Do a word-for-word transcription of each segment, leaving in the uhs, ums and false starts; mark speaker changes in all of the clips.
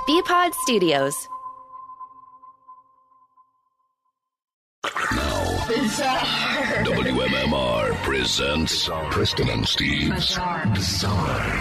Speaker 1: B-Pod Studios.
Speaker 2: Now, W M M R presents Preston and Steve's Bizarre, Bizarre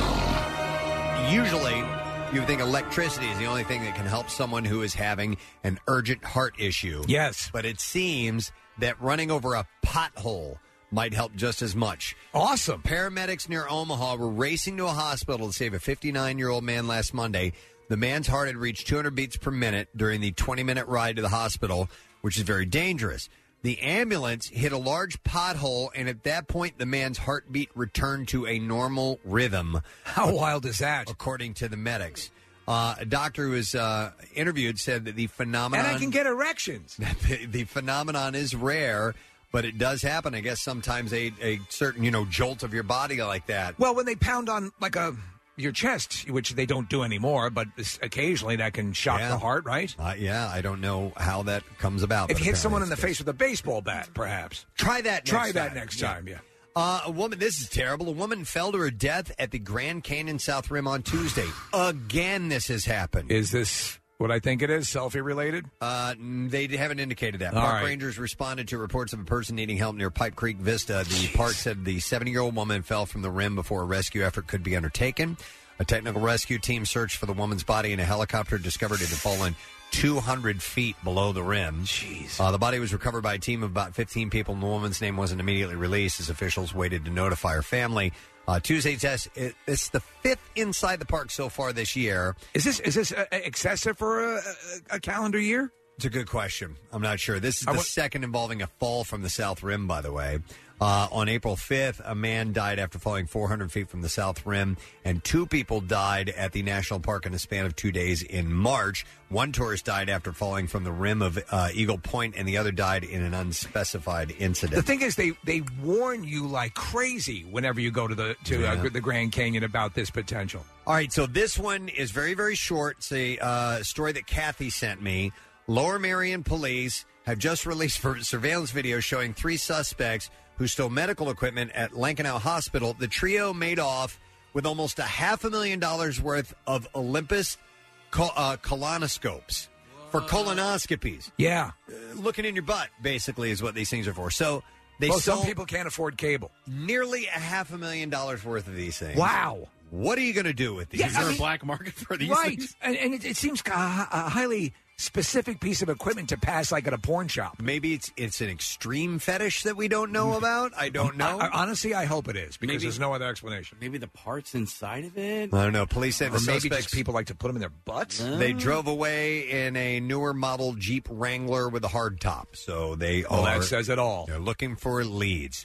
Speaker 2: File.
Speaker 3: Usually, you would think electricity is the only thing that can help someone who is having an urgent heart issue.
Speaker 4: Yes.
Speaker 3: But it seems that running over a pothole might help just as much.
Speaker 4: Awesome.
Speaker 3: Paramedics near Omaha were racing to a hospital to save a fifty-nine-year-old man last Monday. The man's heart had reached two hundred beats per minute during the twenty-minute ride to the hospital, which is very dangerous. The ambulance hit a large pothole, and at that point, the man's heartbeat returned to a normal rhythm.
Speaker 4: How wild is that?
Speaker 3: According to the medics. Uh, a doctor who was uh, interviewed said that the phenomenon...
Speaker 4: And I can get erections.
Speaker 3: the, the phenomenon is rare, but it does happen. I guess sometimes a, a certain, you know, jolt of your body like that.
Speaker 4: Well, when they pound on, like, a... your chest, which they don't do anymore, but occasionally that can shock
Speaker 3: Yeah.
Speaker 4: the heart, right?
Speaker 3: Uh, yeah, I don't know how that comes about.
Speaker 4: If
Speaker 3: but
Speaker 4: you hit someone in
Speaker 3: apparently
Speaker 4: the
Speaker 3: it's
Speaker 4: face with a baseball bat, perhaps.
Speaker 3: Try that next
Speaker 4: Try that
Speaker 3: time.
Speaker 4: next
Speaker 3: Yeah.
Speaker 4: time, yeah.
Speaker 3: Uh, a woman, this is terrible. A woman fell to her death at the Grand Canyon South Rim on Tuesday. Again, this has happened.
Speaker 4: Is this what I think it is, selfie-related?
Speaker 3: Uh, they haven't indicated that.
Speaker 4: All
Speaker 3: Park
Speaker 4: right.
Speaker 3: rangers responded to reports of a person needing help near Pipe Creek Vista. The
Speaker 4: Jeez.
Speaker 3: park said the seventy-year-old woman fell from the rim before a rescue effort could be undertaken. A technical rescue team searched for the woman's body, and a helicopter discovered it had fallen two hundred feet below the rim.
Speaker 4: Jeez.
Speaker 3: Uh, the body was recovered by a team of about fifteen people, and the woman's name wasn't immediately released as officials waited to notify her family. Uh, Tuesday's test, it, it's the fifth inside the park so far this year.
Speaker 4: Is this is this uh, excessive for a, a, a calendar year?
Speaker 3: It's a good question. I'm not sure. This is the
Speaker 4: I wa-
Speaker 3: second involving a fall from the South Rim, by the way. Uh, on April fifth, a man died after falling four hundred feet from the South Rim, and two people died at the national park in a span of two days in March. One tourist died after falling from the rim of uh, Eagle Point, and the other died in an unspecified incident.
Speaker 4: The thing is, they, they warn you like crazy whenever you go to the to
Speaker 3: Yeah.
Speaker 4: uh, the Grand Canyon about this potential.
Speaker 3: All right, so this one is very, very short. It's a uh, story that Kathy sent me. Lower Merion police have just released for surveillance video showing three suspects who stole medical equipment at Lankenau Hospital. The trio made off with almost a half a million dollars worth of Olympus col- uh, colonoscopes for colonoscopies.
Speaker 4: Yeah.
Speaker 3: Uh, looking in your butt, basically, is what these things are for. So they
Speaker 4: well,
Speaker 3: stole
Speaker 4: some people can't afford cable.
Speaker 3: nearly a half a million dollars worth of these things.
Speaker 4: Wow.
Speaker 3: What are you going to do with these?
Speaker 4: Yeah,
Speaker 5: Is there
Speaker 4: I
Speaker 5: a
Speaker 4: mean-
Speaker 5: black market for these
Speaker 4: Right.
Speaker 5: things?
Speaker 4: And, and it, it seems a, a highly specific piece of equipment to pass like at a porn shop.
Speaker 3: Maybe it's it's an extreme fetish that we don't know about. I don't know.
Speaker 4: I, I, honestly, I hope it is because
Speaker 5: Maybe-
Speaker 4: there's no other explanation.
Speaker 5: Maybe the parts inside of it?
Speaker 3: I don't know. Police say the
Speaker 4: Or maybe
Speaker 3: suspects
Speaker 4: just people like to put them in their butts.
Speaker 3: they drove away in a newer model Jeep Wrangler with a hard top. So they
Speaker 4: Well,
Speaker 3: are
Speaker 4: that says it all.
Speaker 3: they're looking for leads.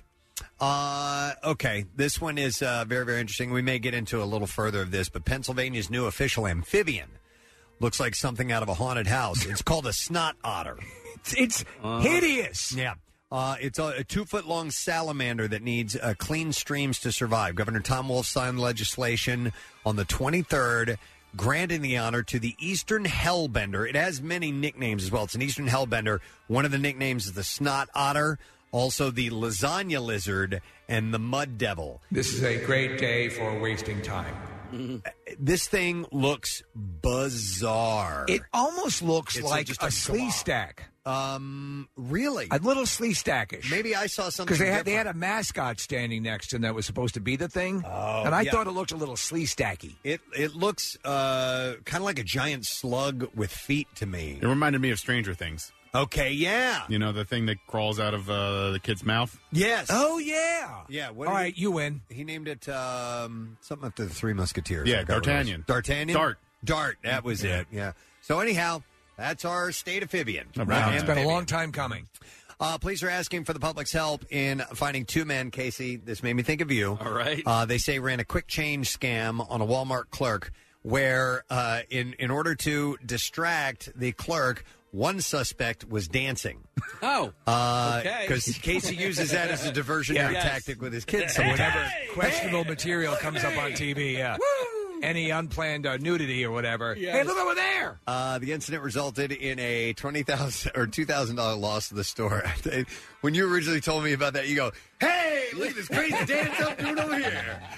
Speaker 3: Uh, okay, this one is uh, very very interesting. We may get into a little further of this, but Pennsylvania's new official amphibian looks like something out of a haunted house. It's called a snot otter.
Speaker 4: It's, it's hideous.
Speaker 3: Yeah. Uh, it's a, a two-foot-long salamander that needs uh, clean streams to survive. Governor Tom Wolf signed legislation on the twenty-third, granting the honor to the Eastern Hellbender. It has many nicknames as well. It's an Eastern Hellbender. One of the nicknames is the snot otter, also the lasagna lizard, and the mud devil.
Speaker 4: This is a great day for wasting time.
Speaker 3: This thing looks bizarre.
Speaker 4: It almost looks
Speaker 3: It's
Speaker 4: like
Speaker 3: just
Speaker 4: a,
Speaker 3: a
Speaker 4: slee
Speaker 3: glob.
Speaker 4: stack.
Speaker 3: Um, really?
Speaker 4: A little slee stackish.
Speaker 3: Maybe I saw something
Speaker 4: Because they had, they had
Speaker 3: different.
Speaker 4: a mascot standing next to them that was supposed to be the thing.
Speaker 3: Oh,
Speaker 4: and I
Speaker 3: yeah.
Speaker 4: thought it looked a little slee stacky.
Speaker 3: It it looks uh, kind of like a giant slug with feet to me.
Speaker 5: It reminded me of Stranger Things.
Speaker 3: Okay, yeah.
Speaker 5: You know, the thing that crawls out of uh, the kid's mouth?
Speaker 3: Yes.
Speaker 4: Oh, yeah.
Speaker 3: Yeah. What
Speaker 4: All
Speaker 3: did
Speaker 4: right, you win.
Speaker 3: He, he named it um, something after the Three Musketeers.
Speaker 5: Yeah,
Speaker 3: I forgot what it was.
Speaker 5: D'Artagnan.
Speaker 3: D'Artagnan?
Speaker 5: Dart.
Speaker 3: Dart. That was it. Yeah. So anyhow, that's our state amphibian.
Speaker 5: All
Speaker 4: Wow,
Speaker 5: right.
Speaker 4: it's been a
Speaker 3: Amphibian.
Speaker 4: long time coming.
Speaker 3: Uh, police are asking for the public's help in finding two men, Casey. This made me think of you.
Speaker 5: All right.
Speaker 3: Uh, they say ran a quick change scam on a Walmart clerk where uh, in, in order to distract the clerk, one suspect was dancing.
Speaker 6: Oh,
Speaker 3: Uh,
Speaker 6: okay.
Speaker 3: Because Casey uses that as a diversionary
Speaker 6: Yes.
Speaker 3: tactic with his kids
Speaker 4: So
Speaker 3: sometimes.
Speaker 4: whenever questionable material comes up on T V, yeah. Any unplanned uh, nudity or whatever.
Speaker 6: Yes.
Speaker 4: Hey, look over there.
Speaker 3: Uh, the incident resulted in a twenty thousand dollars or two thousand dollars loss to the store. When you originally told me about that, you go, hey, look at this crazy dance I'm doing over here.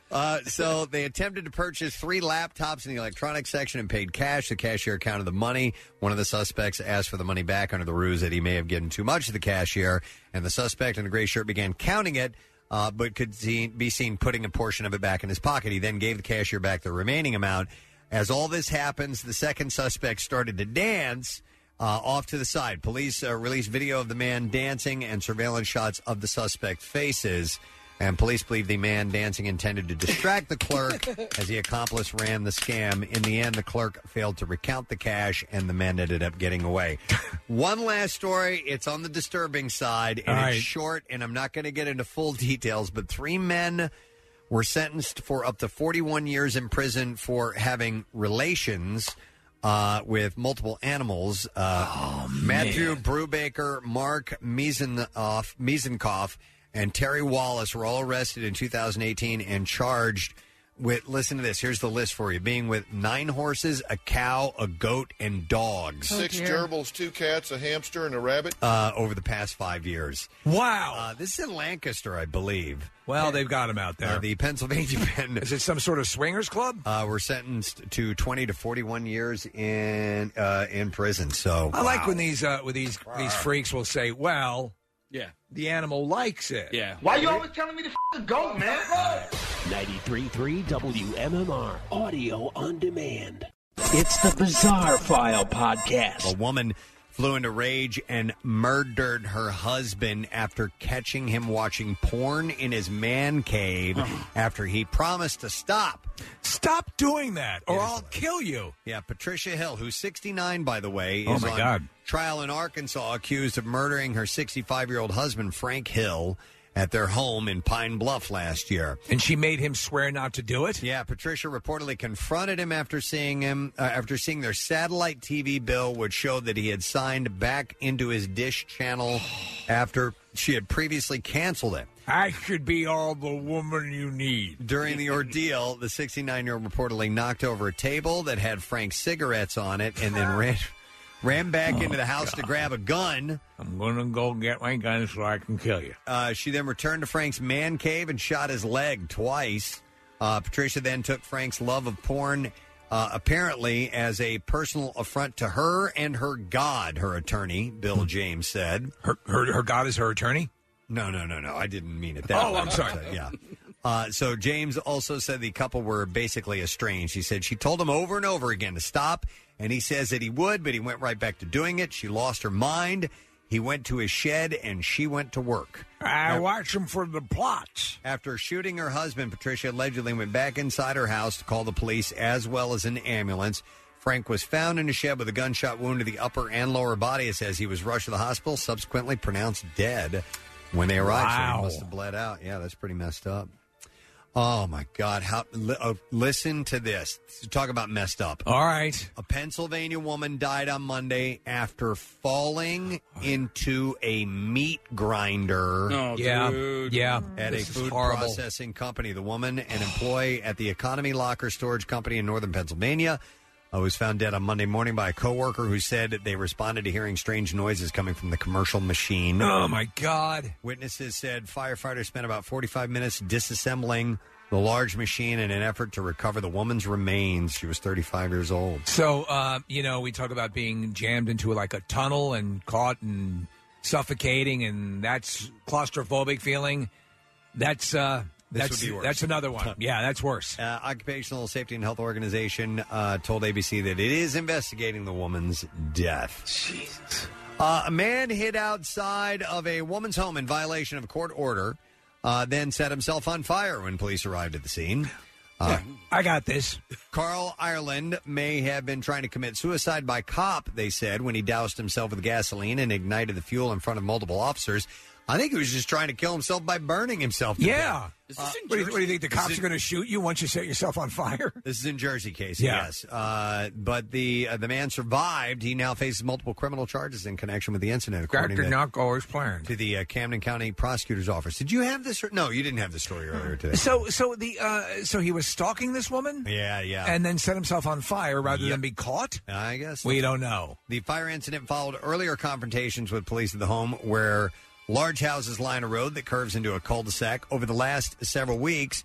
Speaker 3: Uh, so they attempted to purchase three laptops in the electronics section and paid cash. The cashier counted the money. One of the suspects asked for the money back under the ruse that he may have given too much to the cashier, and the suspect in the gray shirt began counting it, uh, but could see, be seen putting a portion of it back in his pocket. He then gave the cashier back the remaining amount. As all this happens, the second suspect started to dance uh, off to the side. Police uh, released video of the man dancing and surveillance shots of the suspect's faces. And police believe the man dancing intended to distract the clerk as the accomplice ran the scam. In the end, the clerk failed to recount the cash, and the men ended up getting away. One last story. It's on the disturbing side, and
Speaker 4: All
Speaker 3: it's
Speaker 4: right.
Speaker 3: short, and I'm not going to get into full details, but three men were sentenced for up to forty-one years in prison for having relations uh, with multiple animals. Uh,
Speaker 4: oh,
Speaker 3: Matthew Brubaker, Mark Miesenhoff, Miesenkopf, and Terry Wallace were all arrested in two thousand eighteen and charged with, listen to this, here's the list for you, being with nine horses, a cow, a goat, and dogs.
Speaker 1: Six gerbils, two cats, a hamster, and a rabbit.
Speaker 3: Uh, over the past five years.
Speaker 4: Wow.
Speaker 3: Uh, this is in Lancaster, I believe.
Speaker 4: Well, they've got him out there.
Speaker 3: Uh, the Pennsylvania men.
Speaker 4: Is it some sort of swingers club?
Speaker 3: Uh, were sentenced to twenty to forty-one years in uh, in prison. So
Speaker 4: I
Speaker 3: wow.
Speaker 4: like when these uh, when these these freaks will say, "Well,
Speaker 6: yeah,
Speaker 4: the animal likes it."
Speaker 6: Yeah.
Speaker 7: Why you always telling me to f- the goat, man?
Speaker 8: ninety-three point three W M M R, audio on demand. It's the Bizarre File Podcast.
Speaker 3: A woman flew into rage and murdered her husband after catching him watching porn in his man cave after he promised to stop.
Speaker 4: Stop doing that, or
Speaker 3: It is-
Speaker 4: I'll kill you.
Speaker 3: Yeah, Patricia Hill, who's sixty-nine, by the way,
Speaker 4: Oh,
Speaker 3: is
Speaker 4: my
Speaker 3: on
Speaker 4: God.
Speaker 3: trial in Arkansas, accused of murdering her sixty-five-year-old husband, Frank Hill, at their home in Pine Bluff last year.
Speaker 4: And she made him swear not to do it?
Speaker 3: Yeah, Patricia reportedly confronted him after seeing him uh, after seeing their satellite T V bill, which showed that he had signed back into his Dish channel after she had previously canceled it.
Speaker 4: I should be all the woman you need.
Speaker 3: During the ordeal, the sixty-nine-year-old reportedly knocked over a table that had Frank's cigarettes on it and then ran ran back
Speaker 4: Oh,
Speaker 3: into the house
Speaker 4: God.
Speaker 3: to grab a gun.
Speaker 4: I'm going to go get my gun so I can kill you.
Speaker 3: Uh, she then returned to Frank's man cave and shot his leg twice. Uh, Patricia then took Frank's love of porn, uh, apparently as a personal affront to her and her God, her attorney, Bill James said.
Speaker 4: Her, her, her God is her attorney?
Speaker 3: No, no, no, no. I didn't mean it that
Speaker 4: Oh,
Speaker 3: way.
Speaker 4: I'm sorry.
Speaker 3: Yeah. Uh, so James also said the couple were basically estranged. He said she told him over and over again to stop, and he says that he would, but he went right back to doing it. She lost her mind. He went to his shed, and she went to work.
Speaker 4: I watch him for the plots.
Speaker 3: After shooting her husband, Patricia allegedly went back inside her house to call the police as well as an ambulance. Frank was found in a shed with a gunshot wound to the upper and lower body. It says he was rushed to the hospital, subsequently pronounced dead when they arrived. So
Speaker 4: Wow.
Speaker 3: he must have bled out. Yeah, that's pretty messed up. Oh, my God. How? Li- uh, listen to this. Talk about messed up.
Speaker 4: All right.
Speaker 3: A Pennsylvania woman died on Monday after falling into a meat grinder
Speaker 6: Oh,
Speaker 4: Yeah.
Speaker 6: dude.
Speaker 4: Yeah.
Speaker 3: at
Speaker 4: This
Speaker 3: a
Speaker 4: is
Speaker 3: food
Speaker 4: horrible.
Speaker 3: processing company. The woman, an employee at the Economy Locker Storage Company in northern Pennsylvania, uh, was found dead on Monday morning by a coworker who said they responded to hearing strange noises coming from the commercial machine.
Speaker 4: Oh, my God.
Speaker 3: Witnesses said firefighters spent about forty-five minutes disassembling the large machine in an effort to recover the woman's remains. She was thirty-five years old.
Speaker 4: So, uh, you know, we talk about being jammed into like a tunnel and caught and suffocating, and that's claustrophobic feeling. That's uh,
Speaker 3: This
Speaker 4: that's
Speaker 3: would be worse.
Speaker 4: that's another one. Yeah, that's worse.
Speaker 3: Uh, Occupational Safety and Health Organization uh, told A B C that it is investigating the woman's death.
Speaker 4: Jesus.
Speaker 3: Uh, a man hid outside of a woman's home in violation of a court order, uh, then set himself on fire when police arrived at the scene. Uh,
Speaker 4: I got this.
Speaker 3: Carl Ireland may have been trying to commit suicide by cop, they said, when he doused himself with gasoline and ignited the fuel in front of multiple officers. I think he was just trying to kill himself by burning himself to
Speaker 4: Yeah.
Speaker 3: death.
Speaker 6: Is this
Speaker 3: Uh,
Speaker 6: in
Speaker 4: What do, you, what do you think? The
Speaker 3: This
Speaker 4: cops
Speaker 3: is-
Speaker 4: are going to shoot you once you set yourself on fire?
Speaker 3: This is in Jersey, Casey.
Speaker 4: Yeah.
Speaker 3: Yes, uh, but the uh, the man survived. He now faces multiple criminal charges in connection with the incident,
Speaker 4: That
Speaker 3: according
Speaker 4: did
Speaker 3: to,
Speaker 4: not go as planned.
Speaker 3: to the uh, Camden County Prosecutor's Office. Did you have this? Or, no, you didn't have the story earlier today.
Speaker 4: So, so the uh, so he was stalking this woman,
Speaker 3: yeah, yeah.
Speaker 4: and then set himself on fire rather
Speaker 3: Yep.
Speaker 4: than be caught.
Speaker 3: I guess
Speaker 4: We don't know.
Speaker 3: the fire incident followed earlier confrontations with police at the home, where large houses line a road that curves into a cul-de-sac. Over the last several weeks,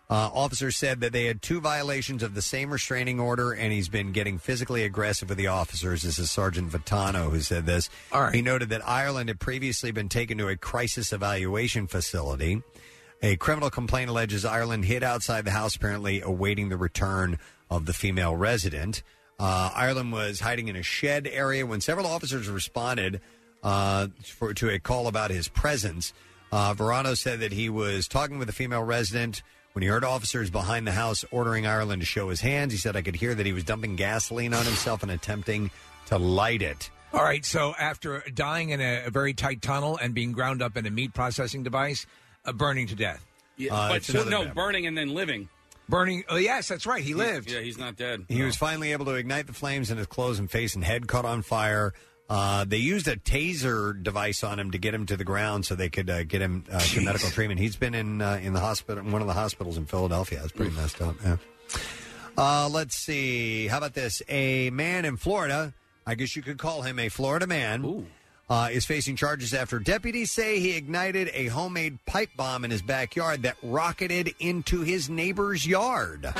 Speaker 3: Uh, officers said that they had two violations of the same restraining order, and he's been getting physically aggressive with the officers. This is Sergeant Vitano who said this.
Speaker 4: All right.
Speaker 3: He noted that Ireland had previously been taken to a crisis evaluation facility. A criminal complaint alleges Ireland hid outside the house, apparently awaiting the return of the female resident. Uh, Ireland was hiding in a shed area when several officers responded uh, for, to a call about his presence. Uh, Verano said that he was talking with the female resident when he heard officers behind the house ordering Ireland to show his hands. He said, I could hear that he was dumping gasoline on himself and attempting to light it.
Speaker 4: All right, so after dying in a, a very tight tunnel and being ground up in a meat processing device, uh, burning to death.
Speaker 6: Yeah,
Speaker 3: Uh,
Speaker 6: but
Speaker 3: it's
Speaker 6: so,
Speaker 3: another
Speaker 6: no,
Speaker 3: member.
Speaker 6: burning and then living.
Speaker 4: Burning, oh, yes, that's right, he lived.
Speaker 6: Yeah, he's not dead.
Speaker 3: He was finally able to ignite the flames, and his clothes and face and head caught on fire. Uh, they used a taser device on him to get him to the ground so they could uh, get him uh, to medical treatment. He's been in uh, in the hospital, one of the hospitals in Philadelphia. It's pretty messed up. Yeah. Uh, let's see. How about this? A man in Florida, I guess you could call him a Florida man, uh, is facing charges after deputies say he ignited a homemade pipe bomb in his backyard that rocketed into his neighbor's yard.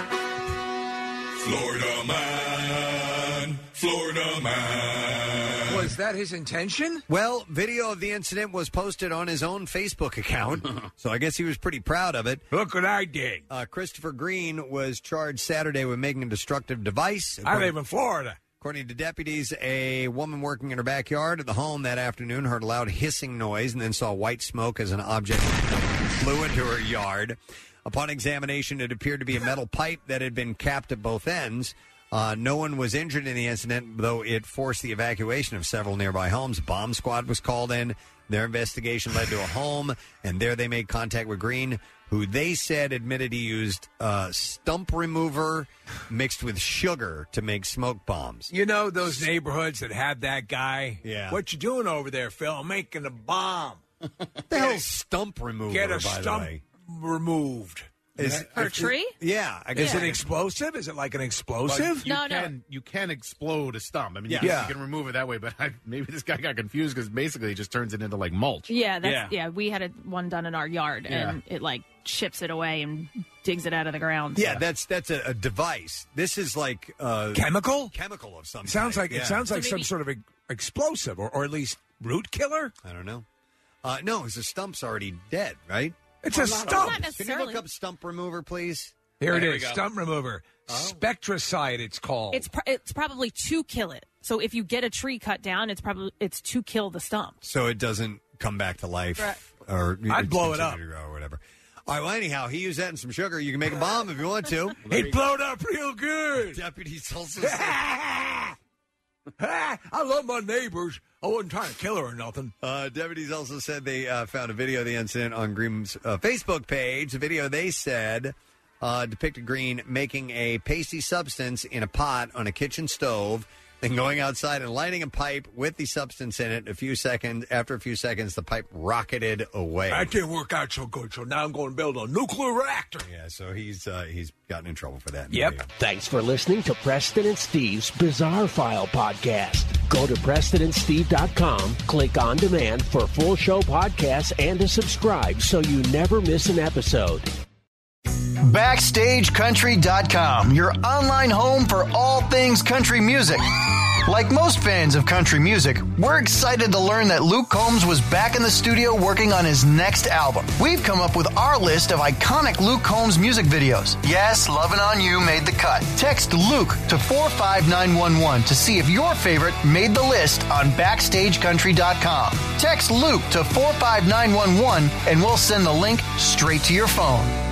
Speaker 9: Florida man, Florida man.
Speaker 4: Was that his intention?
Speaker 3: Well, video of the incident was posted on his own Facebook account, so I guess he was pretty proud of it.
Speaker 4: Look what I did.
Speaker 3: Uh, Christopher Green was charged Saturday with making a destructive device.
Speaker 4: I live in Florida.
Speaker 3: According to deputies, a woman working in her backyard at the home that afternoon heard a loud hissing noise and then saw white smoke as an object flew into her yard. Upon examination, it appeared to be a metal pipe that had been capped at both ends. Uh, no one was injured in the incident, though it forced the evacuation of several nearby homes. A bomb squad was called in. Their investigation led to a home, and there they made contact with Green, who they said admitted he used uh, stump remover mixed with sugar to make smoke bombs.
Speaker 4: You know those neighborhoods that have that guy?
Speaker 3: Yeah.
Speaker 4: What you doing over there, Phil? I'm making a bomb.
Speaker 3: The hell's stump remover,
Speaker 4: Get a
Speaker 3: by
Speaker 4: stump
Speaker 3: the way?
Speaker 4: removed.
Speaker 3: Is,
Speaker 10: For a tree?
Speaker 3: Yeah. I
Speaker 4: Is
Speaker 3: guess
Speaker 4: it explosive? Is it like an explosive?
Speaker 5: You
Speaker 10: No, no.
Speaker 5: can you can explode a stump. I mean,
Speaker 3: Yeah.
Speaker 5: you,
Speaker 4: Yeah.
Speaker 5: you can remove it that way, but I, maybe this guy got confused because basically it just turns it into like mulch.
Speaker 10: Yeah, that's
Speaker 6: Yeah.
Speaker 10: yeah. We had a, one done in our yard, and it like chips it away and digs it out of the ground.
Speaker 3: Yeah, that's that's a, a device. This is like uh,
Speaker 4: Chemical?
Speaker 3: chemical of some
Speaker 4: It sounds
Speaker 3: type.
Speaker 4: like
Speaker 3: Yeah.
Speaker 4: it sounds like
Speaker 10: So
Speaker 4: some
Speaker 10: maybe-
Speaker 4: sort of e- explosive, or, or at least root killer.
Speaker 3: I don't know. Uh, no, because the stump's already dead, right?
Speaker 4: It's a
Speaker 10: Not
Speaker 4: stump.
Speaker 3: Can you
Speaker 10: necessarily.
Speaker 3: look up stump remover, please?
Speaker 4: Here it
Speaker 6: There we
Speaker 4: is,
Speaker 6: go.
Speaker 4: stump remover, spectricide. It's called.
Speaker 10: It's pr- it's probably to kill it. So if you get a tree cut down, it's probably it's to kill the stump.
Speaker 3: So it doesn't come back to life,
Speaker 10: Right.
Speaker 3: or
Speaker 4: I'd
Speaker 3: it's
Speaker 4: blow it
Speaker 3: continue
Speaker 4: up.
Speaker 3: to grow or whatever. All right. Well, anyhow, he used that and some sugar. You can make a bomb if you want to.
Speaker 4: it blowed up real good.
Speaker 3: Deputies also said,
Speaker 4: I love my neighbors. I wasn't trying to kill her or nothing.
Speaker 3: uh, deputies also said they uh, found a video of the incident on Green's uh, Facebook page. The video, they said, uh, depicted Green making a pasty substance in a pot on a kitchen stove, then going outside and lighting a pipe with the substance in it. A few seconds after a few seconds, the pipe rocketed away.
Speaker 4: That didn't work out so good, so now I'm going to build a nuclear reactor.
Speaker 3: Yeah, so he's uh, he's gotten in trouble for that. in the
Speaker 4: Yep.
Speaker 3: video.
Speaker 8: Thanks for listening to Preston and Steve's Bizarre File podcast. Go to preston and steve dot com, click on demand for full show podcasts and to subscribe so you never miss an episode.
Speaker 11: Backstage Country dot com, your online home for all things country music. Like most fans of country music, we're excited to learn that Luke Combs was back in the studio working on his next album. We've come up with our list of iconic Luke Combs music videos. Yes, Lovin' On You made the cut. Text Luke to four five nine one one to see if your favorite made the list on Backstage Country dot com. Text Luke to four five nine one one and we'll send the link straight to your phone.